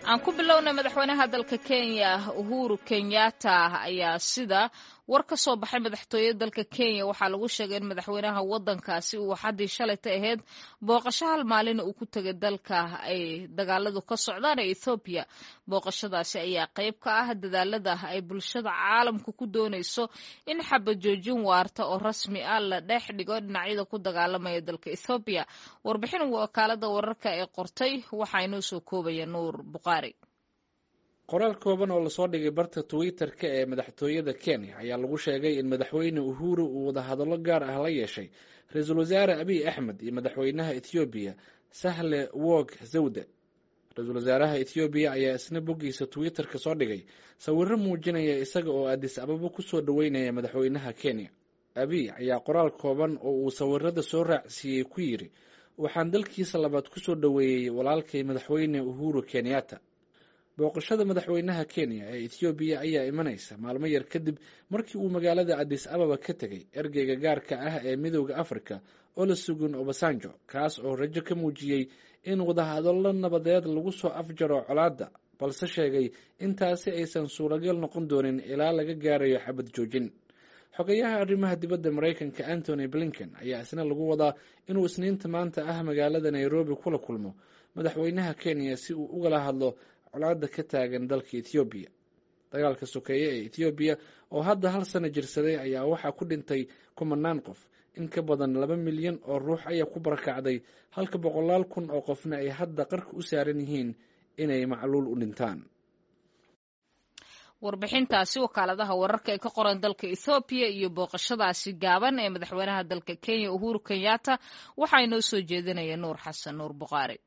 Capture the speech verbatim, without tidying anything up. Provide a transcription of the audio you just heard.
aan ku bilownay madaxweynaha dalka Kenya Uhuru Kenyatta ayaa sida war ka soo baxay madaxtooyada dalka Kenya waxaa lagu sheegay in madaxweynaha wadankaasi uu xadii shalay ahayd booqasho hal maalin uu ku tagay dalka ay dagaaladu ka socdaan ee Ethiopia. Booqashadaasi ayaa qayb ka ah dadaalada ay bulshada caalamku ku doonayso in xabad joojin waarta oo rasmi ah la dhex dhigo dhinacyada ku dagaalamaya dalka Ethiopia. Warbixin wakaalada wararka ee qortay waxa inoo soo koobaya Nuur Buqaari. qoraal kooban oo lasoo dhigay barta Twitter-ka ee madaxtooyada Kenya ayaa lagu sheegay in madaxweyne Uhuru uu wada hadallo gaar ah la yeeshay ra'iisul wasaare Abiy Ahmed iyo madaxweynaha Ethiopia Sahle Work Zewde. ra'iisul wasaaraha Ethiopia ayaa isna boggiisa Twitter-ka soo dhigay sawirro muujinaya isaga oo Addis Ababa ku soo dhaweynaya madaxweynaha Kenya. Abiy ayaa qoraal kooban oo uu sawirrada soo raacsiiyey ku yiri waxaan dalkiisa labaad ku soo dhaweeyay walaalkay madaxweyne Uhuru Kenyatta. booqashada madaxweynaha Kenya ee Ethiopia ayaa imanaysa maalmo yar kadib markii uu magaalada Addis Ababa ka tagay ergeyga gaarka ah ee Midowga Afrika Olusegun Obasanjo, kaas oo rajo ka muujiyey in wadahadallo nabadeed lagu soo afjaro colaadda, balse sheegay intaasi aysan suuragal noqon doonin ilaa laga gaarayo xabad joojin. xogayaha arrimaha dibadda Mareykanka Anthony Blinken ayaa isna lagu wadaa inuu isniinta maanta ah magaalada Nairobi kula kulmo madaxweynaha Kenya si uu ugala hadlo colaadda ka taagan dalka Ethiopia. dagaalka sokeeye ee Ethiopia oo hadda hal sano jirsaday ayaa waxaa ku dhintay kumanaan qof, in ka badan laba milyan oo ruux ayaa ku barakacday, halka boqolaal kun oo qofna ay hadda qarka u saaran yihiin inay macluul u dhintaan. warbixintaasi wakaaladaha wararka ee ka qoran dalka Ethiopia iyo booqashadaasi gaaban ee madaxweynaha dalka Kenya Uhuru Kenyatta waxaa inoo soo jeedinaya Nuur Xasan Nuur Buqaari.